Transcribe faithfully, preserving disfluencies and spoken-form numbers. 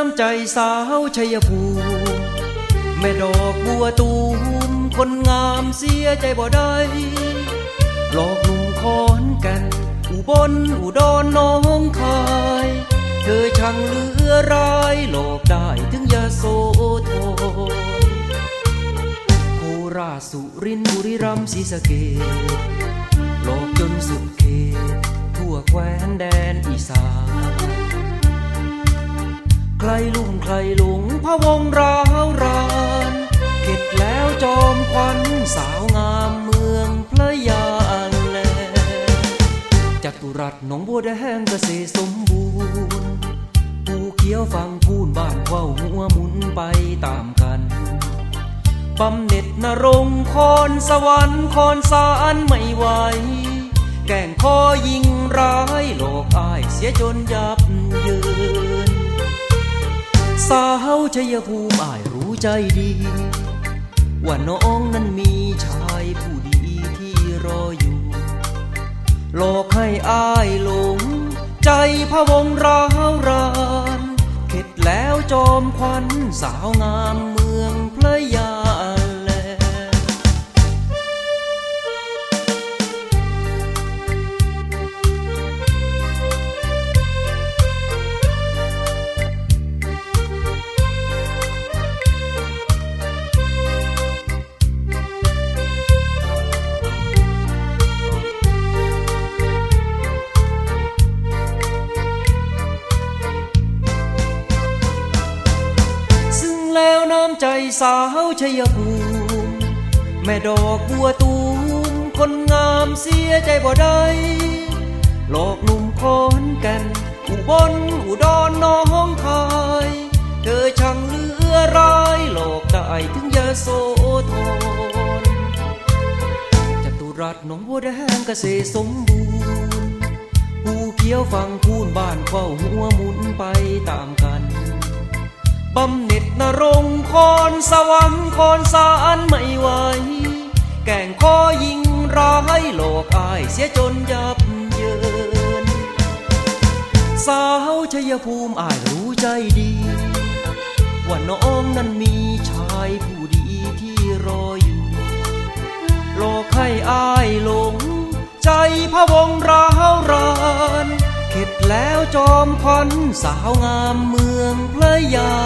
ำใจสาวชัยภูมิแม่ดอกบัวตูมคนงามเสียใจบ่ได้หลอกหนุ่มขอนแก่นอุบลอุดรหนองคายเธอช่างเหลือร้ายหลอกได้ถึงยโสธรโคราชสุรินทร์บุรีรัมย์ศรีสะเกษหลอกจนสุดเขตทั่วแคว้นแดนอีสานใครลุ่มใครหลงพะวงร้าวรานเข็ดแล้วจอมขวัญสาวงามเมืองพระยาแลจัตุรัสหนองบัวแดงเกษตรสมบูรณ์ภูเขียวฟังพูนบ้านเว้าหัวหมุนไปตามกันบำเหน็จนรงค์คอนสวรรค์คอนสารไม่ไหวแก่งคอยิงร้ายโลกอ้ายเสียจนยับเยินสาวชัยภูมิอ้ายรู้ใจดีว่าน้องนั้นมีชายผู้ดีที่รออยู่หลอกให้อ้ายหลงใจพะวงร้าวรานเข็ดแล้วจอมขวัญสาวงามเมืองพระยาแลแล้วน้ำใจสาวชัยภูมิแม่ดอกบัวตูมคนงามเสียใจบ่ได้หลอกหนุ่มขอนแก่นอุบลอุดรหนองคายเธอช่างเหลือร้ายหลอกได้ถึงยโสธรจัตุรัสหนองบัวแดงเกษตรสมบูรณ์ภูเขียวฟังพูนบ้านเฝ้าหัวหมุนไปตามกันบำเหน็จนรงค์คอนสวรรค์คอนสารไม่ไหวแก่งคอยิงร้ายหลอกอ้ายเสียจนยับเยินสาวชัยภูมิอ้ายรู้ใจดีว่าน้องนั้นมีชายผู้ดีที่รออยู่หลอกให้อ้ายหลงใจพะวงร้าวรานเข็ดแล้วจอมขวัญสาวงามเมืองพระยา